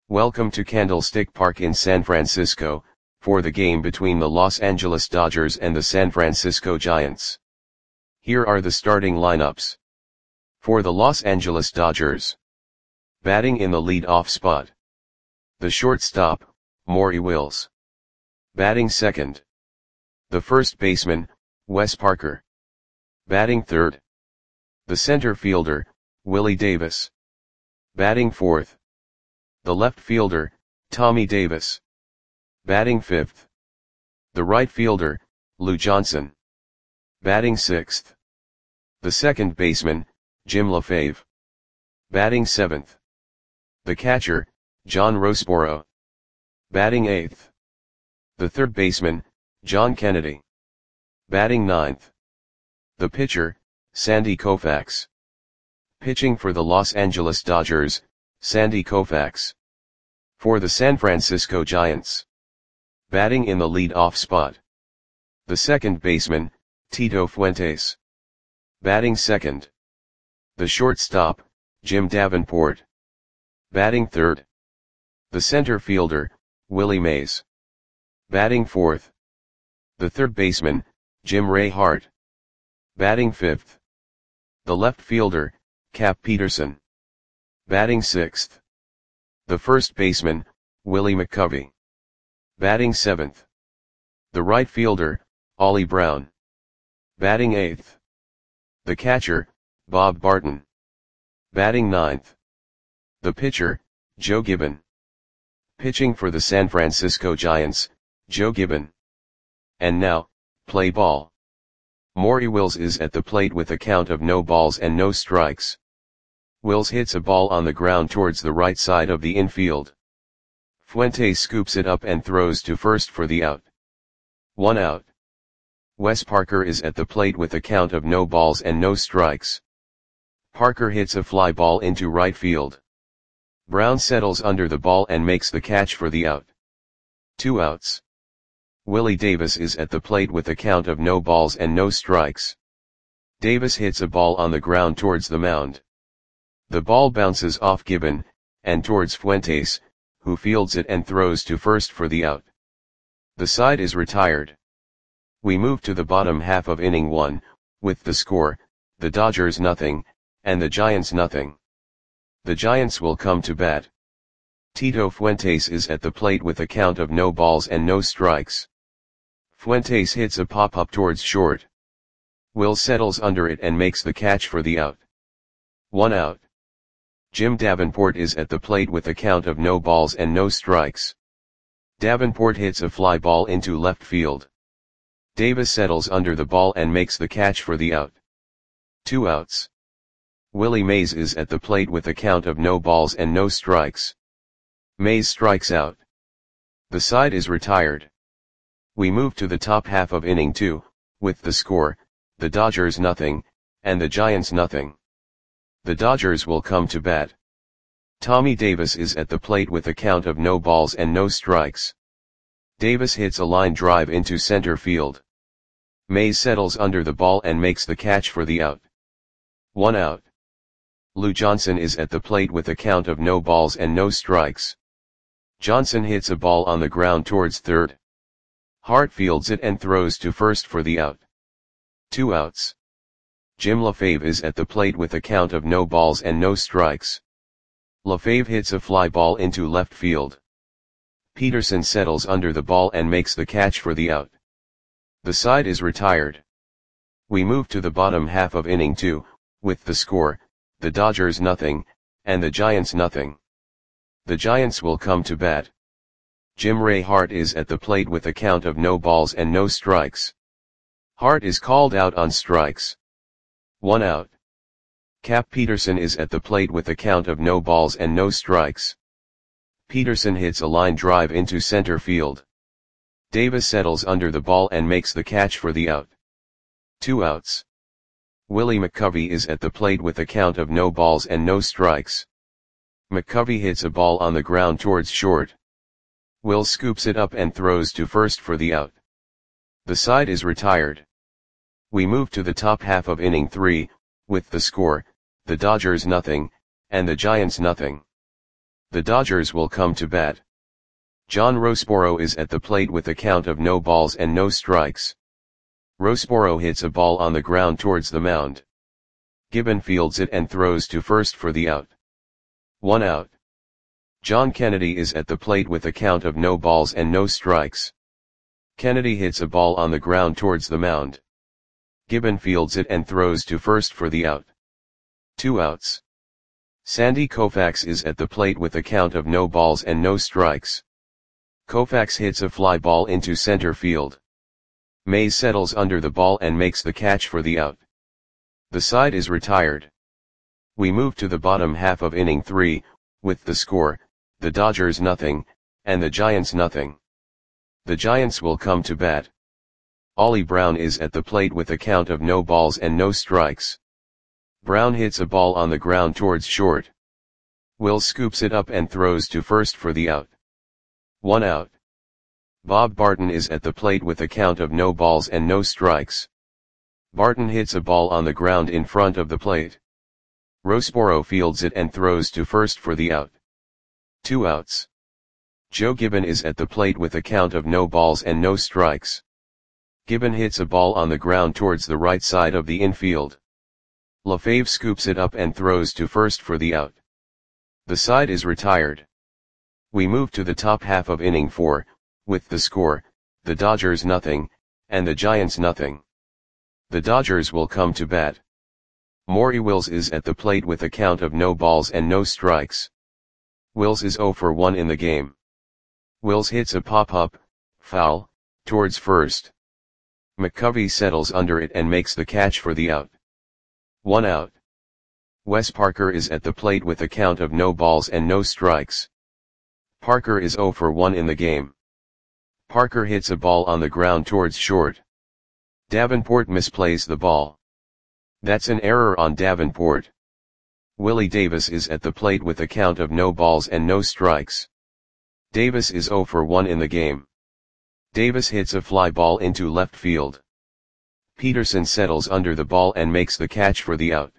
Welcome to Candlestick Park in San Francisco, for the game between the Los Angeles Dodgers and the San Francisco Giants. Here are the starting lineups. For the Los Angeles Dodgers. Batting in the lead-off spot. The shortstop, Maury Wills. Batting second. The first baseman, Wes Parker. Batting third. The center fielder, Willie Davis. Batting fourth. The left fielder, Tommy Davis. Batting fifth. The right fielder, Lou Johnson. Batting sixth. The second baseman, Jim LaFave. Batting seventh. The catcher, John Roseboro. Batting eighth. The third baseman, John Kennedy. Batting ninth. The pitcher, Sandy Koufax. Pitching for the Los Angeles Dodgers, Sandy Koufax. For the San Francisco Giants. Batting in the lead-off spot. The second baseman, Tito Fuentes. Batting second. The shortstop, Jim Davenport. Batting third. The center fielder, Willie Mays. Batting fourth. The third baseman, Jim Ray Hart. Batting fifth. The left fielder, Cap Peterson. Batting sixth. The first baseman, Willie McCovey. Batting seventh. The right fielder, Ollie Brown. Batting eighth. The catcher, Bob Barton. Batting ninth. The pitcher, Joe Gibbon. Pitching for the San Francisco Giants, Joe Gibbon. And now, play ball. Maury Wills is at the plate with a count of no balls and no strikes. Wills hits a ball on the ground towards the right side of the infield. Fuentes scoops it up and throws to first for the out. 1 out. Wes Parker is at the plate with a count of no balls and no strikes. Parker hits a fly ball into right field. Brown settles under the ball and makes the catch for the out. 2 outs. Willie Davis is at the plate with a count of no balls and no strikes. Davis hits a ball on the ground towards the mound. The ball bounces off Gibbon, and towards Fuentes, who fields it and throws to first for the out. The side is retired. We move to the bottom half of inning 1, with the score, the Dodgers nothing, and the Giants nothing. The Giants will come to bat. Tito Fuentes is at the plate with a count of no balls and no strikes. Fuentes hits a pop-up towards short. Wills settles under it and makes the catch for the out. 1 out. Jim Davenport is at the plate with a count of no balls and no strikes. Davenport hits a fly ball into left field. Davis settles under the ball and makes the catch for the out. 2 outs. Willie Mays is at the plate with a count of no balls and no strikes. Mays strikes out. The side is retired. We move to the top half of inning 2, with the score, the Dodgers nothing, and the Giants nothing. The Dodgers will come to bat. Tommy Davis is at the plate with a count of no balls and no strikes. Davis hits a line drive into center field. Mays settles under the ball and makes the catch for the out. 1 out. Lou Johnson is at the plate with a count of no balls and no strikes. Johnson hits a ball on the ground towards third. Hart fields it and throws to first for the out. 2 outs. Jim LaFave is at the plate with a count of no balls and no strikes. LaFave hits a fly ball into left field. Peterson settles under the ball and makes the catch for the out. The side is retired. We move to the bottom half of inning 2, with the score, the Dodgers nothing, and the Giants nothing. The Giants will come to bat. Jim Ray Hart is at the plate with a count of no balls and no strikes. Hart is called out on strikes. 1 out. Cap Peterson is at the plate with a count of no balls and no strikes. Peterson hits a line drive into center field. Davis settles under the ball and makes the catch for the out. 2 outs. Willie McCovey is at the plate with a count of no balls and no strikes. McCovey hits a ball on the ground towards short. Wills scoops it up and throws to first for the out. The side is retired. We move to the top half of inning 3, with the score, the Dodgers nothing, and the Giants nothing. The Dodgers will come to bat. John Roseboro is at the plate with a count of no balls and no strikes. Roseboro hits a ball on the ground towards the mound. Gibbon fields it and throws to first for the out. 1 out. John Kennedy is at the plate with a count of no balls and no strikes. Kennedy hits a ball on the ground towards the mound. Gibbon fields it and throws to first for the out. 2 outs. Sandy Koufax is at the plate with a count of no balls and no strikes. Koufax hits a fly ball into center field. Mays settles under the ball and makes the catch for the out. The side is retired. We move to the bottom half of inning 3, with the score, the Dodgers nothing, and the Giants nothing. The Giants will come to bat. Ollie Brown is at the plate with a count of no balls and no strikes. Brown hits a ball on the ground towards short. Wills scoops it up and throws to first for the out. 1 out. Bob Barton is at the plate with a count of no balls and no strikes. Barton hits a ball on the ground in front of the plate. Roseboro fields it and throws to first for the out. 2 outs. Joe Gibbon is at the plate with a count of no balls and no strikes. Gibbon hits a ball on the ground towards the right side of the infield. LaFave scoops it up and throws to first for the out. The side is retired. We move to the top half of inning 4, with the score, the Dodgers nothing, and the Giants nothing. The Dodgers will come to bat. Maury Wills is at the plate with a count of no balls and no strikes. Wills is 0 for 1 in the game. Wills hits a pop-up, foul, towards first. McCovey settles under it and makes the catch for the out. 1 out. Wes Parker is at the plate with a count of no balls and no strikes. Parker is 0 for 1 in the game. Parker hits a ball on the ground towards short. Davenport misplays the ball. That's an error on Davenport. Willie Davis is at the plate with a count of no balls and no strikes. Davis is 0 for 1 in the game. Davis hits a fly ball into left field. Peterson settles under the ball and makes the catch for the out.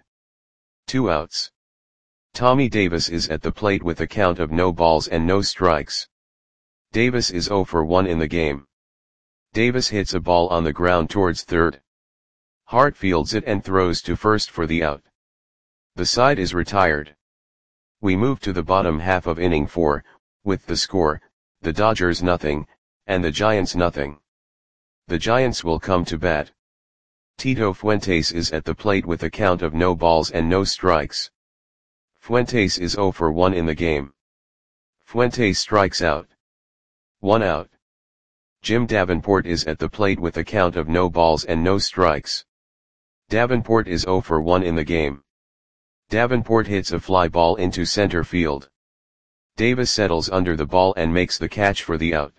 2 outs. Tommy Davis is at the plate with a count of no balls and no strikes. Davis is 0 for 1 in the game. Davis hits a ball on the ground towards third. Hart fields it and throws to first for the out. The side is retired. We move to the bottom half of inning 4, with the score, the Dodgers nothing, and the Giants nothing. The Giants will come to bat. Tito Fuentes is at the plate with a count of no balls and no strikes. Fuentes is 0 for 1 in the game. Fuentes strikes out. 1 out. Jim Davenport is at the plate with a count of no balls and no strikes. Davenport is 0 for 1 in the game. Davenport hits a fly ball into center field. Davis settles under the ball and makes the catch for the out.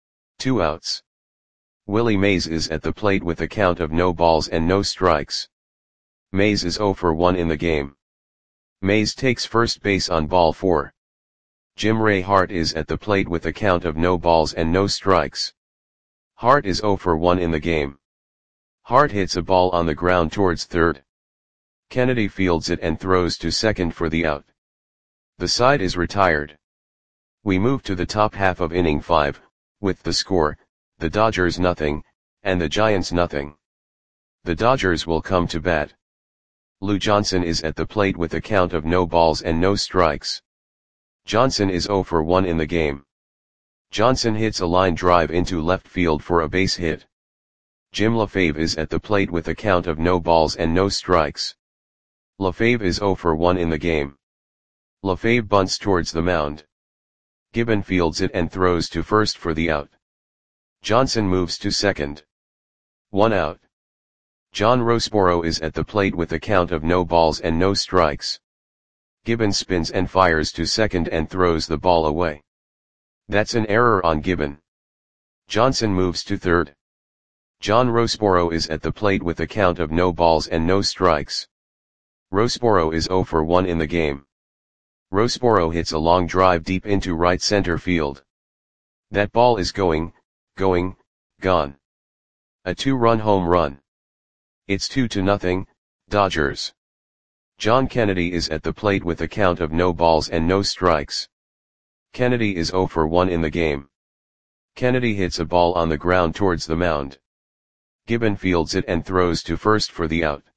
2 outs. Willie Mays is at the plate with a count of no balls and no strikes. Mays is 0 for 1 in the game. Mays takes first base on ball 4. Jim Ray Hart is at the plate with a count of no balls and no strikes. Hart is 0 for 1 in the game. Hart hits a ball on the ground towards third. Kennedy fields it and throws to second for the out. The side is retired. We move to the top half of inning 5, with the score, the Dodgers nothing, and the Giants nothing. The Dodgers will come to bat. Lou Johnson is at the plate with a count of no balls and no strikes. Johnson is 0 for 1 in the game. Johnson hits a line drive into left field for a base hit. Jim LaFave is at the plate with a count of no balls and no strikes. LaFave is 0 for 1 in the game. LaFave bunts towards the mound. Gibbon fields it and throws to first for the out. Johnson moves to second. 1 out. John Roseboro is at the plate with a count of no balls and no strikes. Gibbon spins and fires to second and throws the ball away. That's an error on Gibbon. Johnson moves to third. John Roseboro is at the plate with a count of no balls and no strikes. Roseboro is 0 for 1 in the game. Roseboro hits a long drive deep into right center field. That ball is gone. A 2-run home run. It's 2-0, Dodgers. John Kennedy is at the plate with a count of no balls and no strikes. Kennedy is 0 for 1 in the game. Kennedy hits a ball on the ground towards the mound. Gibbon fields it and throws to first for the out.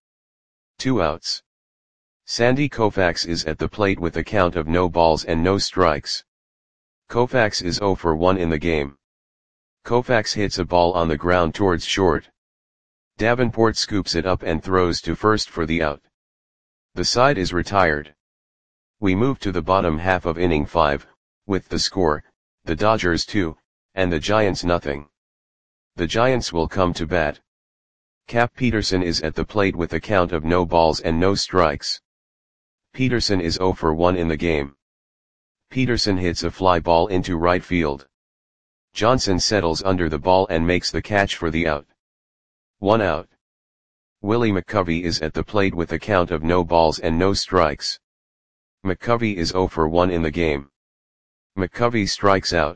2 outs. Sandy Koufax is at the plate with a count of no balls and no strikes. Koufax is 0 for 1 in the game. Koufax hits a ball on the ground towards short. Davenport scoops it up and throws to first for the out. The side is retired. We move to the bottom half of inning 5, with the score, the Dodgers 2, and the Giants nothing. The Giants will come to bat. Cap Peterson is at the plate with a count of no balls and no strikes. Peterson is 0 for 1 in the game. Peterson hits a fly ball into right field. Johnson settles under the ball and makes the catch for the out. 1 out. Willie McCovey is at the plate with a count of no balls and no strikes. McCovey is 0 for 1 in the game. McCovey strikes out.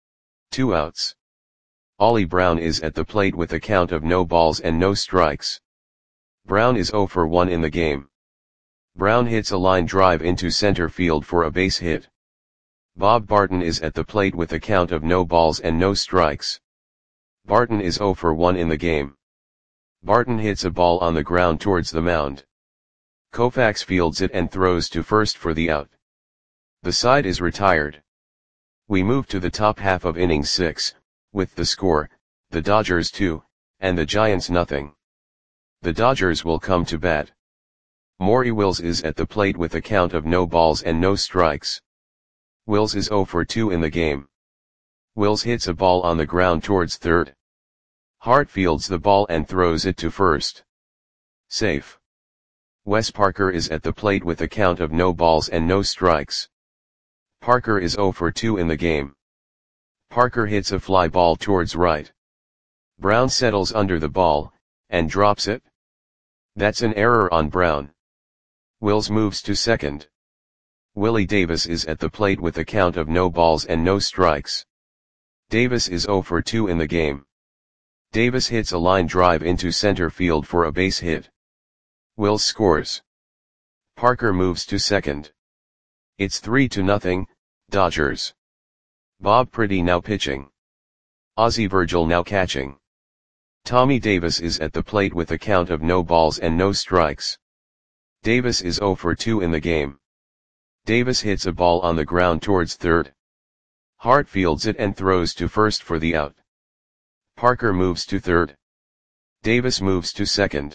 2 outs. Ollie Brown is at the plate with a count of no balls and no strikes. Brown is 0 for 1 in the game. Brown hits a line drive into center field for a base hit. Bob Barton is at the plate with a count of no balls and no strikes. Barton is 0 for 1 in the game. Barton hits a ball on the ground towards the mound. Koufax fields it and throws to first for the out. The side is retired. We move to the top half of inning 6, with the score, the Dodgers 2, and the Giants nothing. The Dodgers will come to bat. Maury Wills is at the plate with a count of no balls and no strikes. Wills is 0 for 2 in the game. Wills hits a ball on the ground towards third. Hart fields the ball and throws it to first. Safe. Wes Parker is at the plate with a count of no balls and no strikes. Parker is 0 for 2 in the game. Parker hits a fly ball towards right. Brown settles under the ball, and drops it. That's an error on Brown. Wills moves to second. Willie Davis is at the plate with a count of no balls and no strikes. Davis is 0 for 2 in the game. Davis hits a line drive into center field for a base hit. Wills scores. Parker moves to second. It's 3-0, Dodgers. Bob Pretty now pitching. Ozzie Virgil now catching. Tommy Davis is at the plate with a count of no balls and no strikes. Davis is 0 for 2 in the game. Davis hits a ball on the ground towards third. Hart fields it and throws to first for the out. Parker moves to third. Davis moves to second.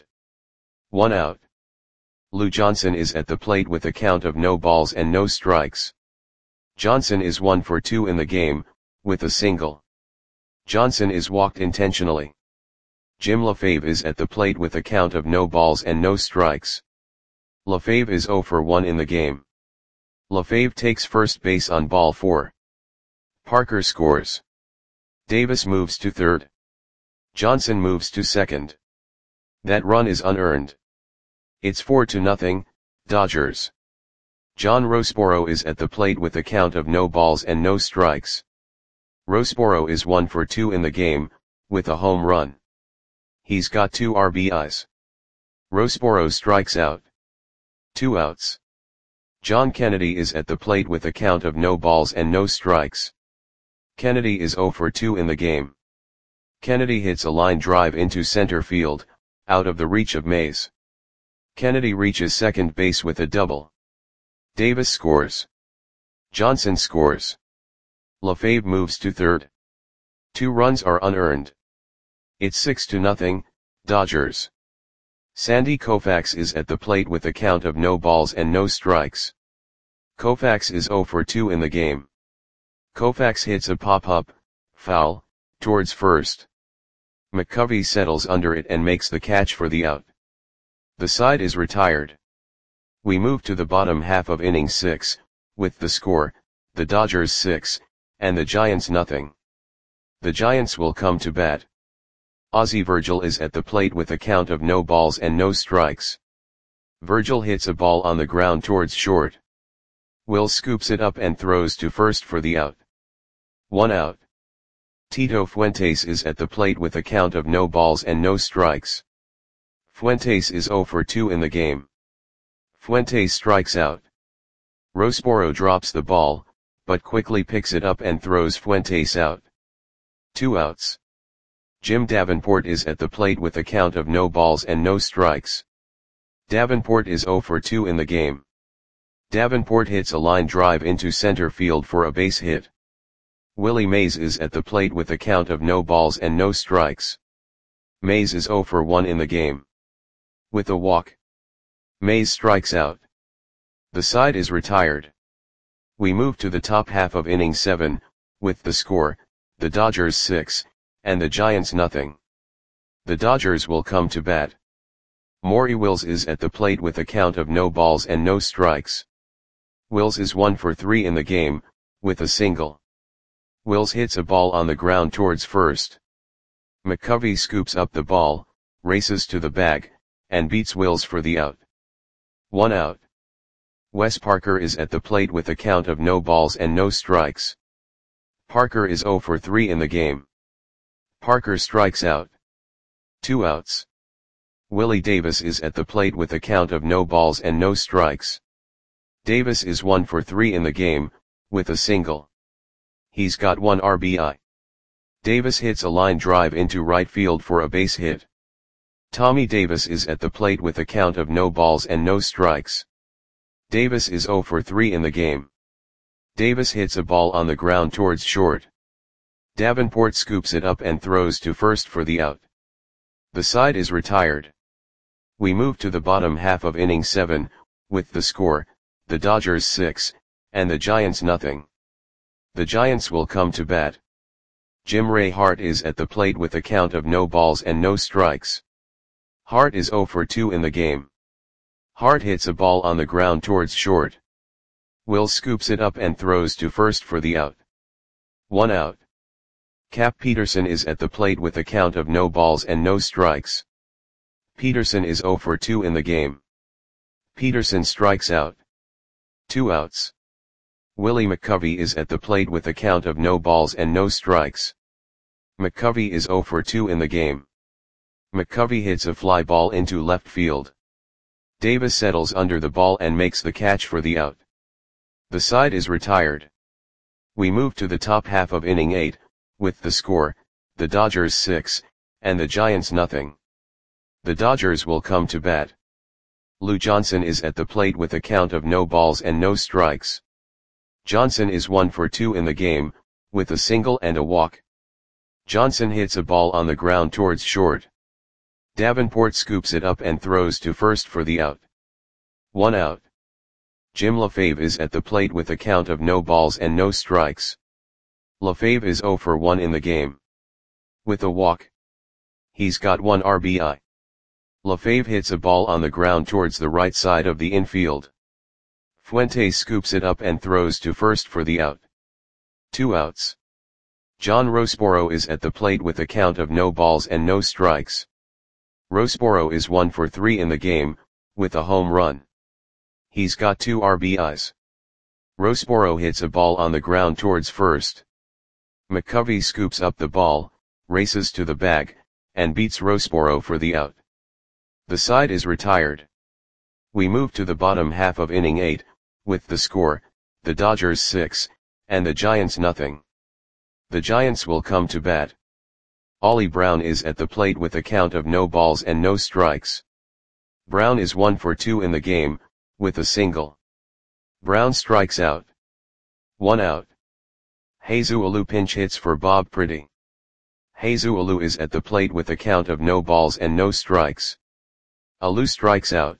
1 out. Lou Johnson is at the plate with a count of no balls and no strikes. Johnson is 1 for 2 in the game, with a single. Johnson is walked intentionally. Jim LaFave is at the plate with a count of no balls and no strikes. LaFave is 0 for 1 in the game. LaFave takes first base on ball 4. Parker scores. Davis moves to third. Johnson moves to second. That run is unearned. It's 4-0, Dodgers. John Roseboro is at the plate with a count of no balls and no strikes. Roseboro is 1 for 2 in the game, with a home run. He's got 2 RBIs. Roseboro strikes out. 2 outs. John Kennedy is at the plate with a count of no balls and no strikes. Kennedy is 0 for 2 in the game. Kennedy hits a line drive into center field, out of the reach of Mays. Kennedy reaches second base with a double. Davis scores. Johnson scores. LaFave moves to third. 2 runs are unearned. It's 6-0, Dodgers. Sandy Koufax is at the plate with a count of no balls and no strikes. Koufax is 0 for 2 in the game. Koufax hits a pop-up, foul, towards first. McCovey settles under it and makes the catch for the out. The side is retired. We move to the bottom half of inning 6, with the score, the Dodgers 6, and the Giants nothing. The Giants will come to bat. Ozzie Virgil is at the plate with a count of no balls and no strikes. Virgil hits a ball on the ground towards short. Will scoops it up and throws to first for the out. 1 out. Tito Fuentes is at the plate with a count of no balls and no strikes. Fuentes is 0 for 2 in the game. Fuentes strikes out. Roseboro drops the ball, but quickly picks it up and throws Fuentes out. 2 outs. Jim Davenport is at the plate with a count of no balls and no strikes. Davenport is 0 for 2 in the game. Davenport hits a line drive into center field for a base hit. Willie Mays is at the plate with a count of no balls and no strikes. Mays is 0 for 1 in the game. With a walk, Mays strikes out. The side is retired. We move to the top half of inning 7, with the score, the Dodgers 6, and the Giants nothing. The Dodgers will come to bat. Maury Wills is at the plate with a count of no balls and no strikes. Wills is 1 for 3 in the game, with a single. Wills hits a ball on the ground towards first. McCovey scoops up the ball, races to the bag, and beats Wills for the out. 1 out. Wes Parker is at the plate with a count of no balls and no strikes. Parker is 0 for 3 in the game. Parker strikes out. 2 outs. Willie Davis is at the plate with a count of no balls and no strikes. Davis is 1 for 3 in the game, with a single. He's got 1 RBI. Davis hits a line drive into right field for a base hit. Tommy Davis is at the plate with a count of no balls and no strikes. Davis is 0 for 3 in the game. Davis hits a ball on the ground towards short. Davenport scoops it up and throws to first for the out. The side is retired. We move to the bottom half of inning 7, with the score, the Dodgers 6, and the Giants nothing. The Giants will come to bat. Jim Ray Hart is at the plate with a count of no balls and no strikes. Hart is 0 for 2 in the game. Hart hits a ball on the ground towards short. Will scoops it up and throws to first for the out. 1 out. Cap Peterson is at the plate with a count of no balls and no strikes. Peterson is 0 for 2 in the game. Peterson strikes out. 2 outs. Willie McCovey is at the plate with a count of no balls and no strikes. McCovey is 0 for 2 in the game. McCovey hits a fly ball into left field. Davis settles under the ball and makes the catch for the out. The side is retired. We move to the top half of inning 8, with the score, the Dodgers 6, and the Giants nothing. The Dodgers will come to bat. Lou Johnson is at the plate with a count of no balls and no strikes. Johnson is 1 for 2 in the game, with a single and a walk. Johnson hits a ball on the ground towards short. Davenport scoops it up and throws to first for the out. 1 out. Jim LaFave is at the plate with a count of no balls and no strikes. LaFave is 0 for 1 in the game. With a walk, he's got 1 RBI. LaFave hits a ball on the ground towards the right side of the infield. Fuentes scoops it up and throws to first for the out. 2 outs. John Rosboro is at the plate with a count of no balls and no strikes. Rosboro is 1 for 3 in the game, with a home run. He's got 2 RBIs. Rosboro hits a ball on the ground towards first. McCovey scoops up the ball, races to the bag, and beats Rosboro for the out. The side is retired. We move to the bottom half of inning 8, with the score, the Dodgers 6, and the Giants nothing. The Giants will come to bat. Ollie Brown is at the plate with a count of no balls and no strikes. Brown is 1 for 2 in the game, with a single. Brown strikes out. 1 out. Jesus Alou pinch hits for Bob Pretty. Jesus Alou is at the plate with a count of no balls and no strikes. Alou strikes out.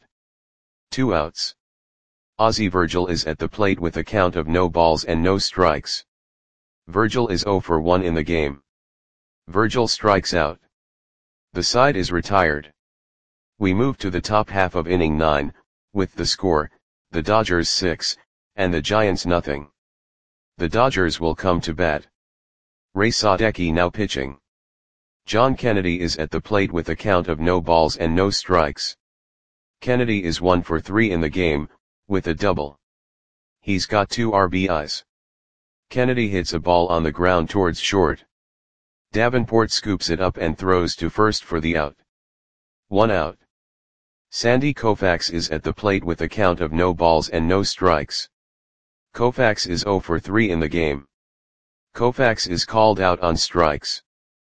2 outs. Ozzie Virgil is at the plate with a count of no balls and no strikes. Virgil is 0 for 1 in the game. Virgil strikes out. The side is retired. We move to the top half of inning 9, with the score, the Dodgers 6, and the Giants nothing. The Dodgers will come to bat. Ray Sadecki now pitching. John Kennedy is at the plate with a count of no balls and no strikes. Kennedy is 1 for 3 in the game, with a double. He's got 2 RBIs. Kennedy hits a ball on the ground towards short. Davenport scoops it up and throws to first for the out. 1 out. Sandy Koufax is at the plate with a count of no balls and no strikes. Koufax is 0 for 3 in the game. Koufax is called out on strikes.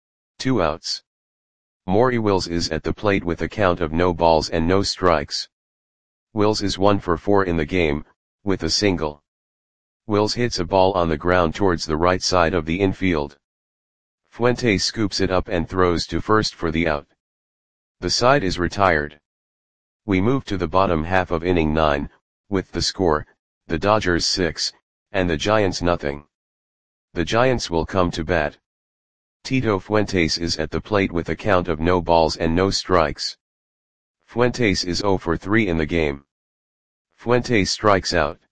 2 outs. Maury Wills is at the plate with a count of no balls and no strikes. Wills is 1 for 4 in the game, with a single. Wills hits a ball on the ground towards the right side of the infield. Fuentes scoops it up and throws to first for the out. The side is retired. We move to the bottom half of inning 9, with the score, the Dodgers 6, and the Giants nothing. The Giants will come to bat. Tito Fuentes is at the plate with a count of no balls and no strikes. Fuentes is 0 for 3 in the game. Fuentes strikes out.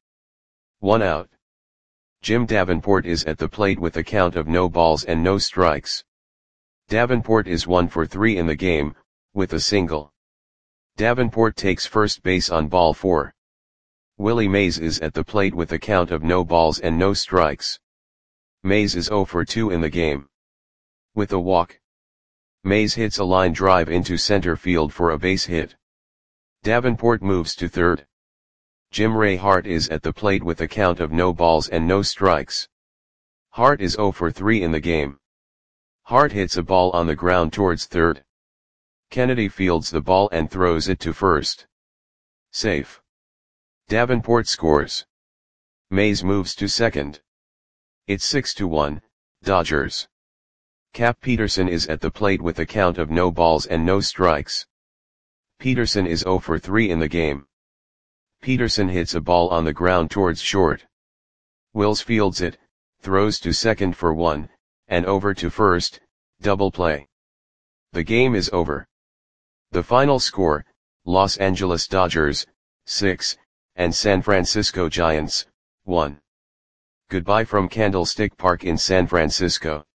1 out. Jim Davenport is at the plate with a count of no balls and no strikes. Davenport is 1 for 3 in the game, with a single. Davenport takes first base on ball 4. Willie Mays is at the plate with a count of no balls and no strikes. Mays is 0 for 2 in the game. With a walk. Mays hits a line drive into center field for a base hit. Davenport moves to third. Jim Ray Hart is at the plate with a count of no balls and no strikes. Hart is 0 for 3 in the game. Hart hits a ball on the ground towards third. Kennedy fields the ball and throws it to first. Safe. Davenport scores. Mays moves to second. It's 6-1, Dodgers. Cap Peterson is at the plate with a count of no balls and no strikes. Peterson is 0 for 3 in the game. Peterson hits a ball on the ground towards short. Wills fields it, throws to second for 1, and over to first, double play. The game is over. The final score, Los Angeles Dodgers, 6, and San Francisco Giants, 1. Goodbye from Candlestick Park in San Francisco.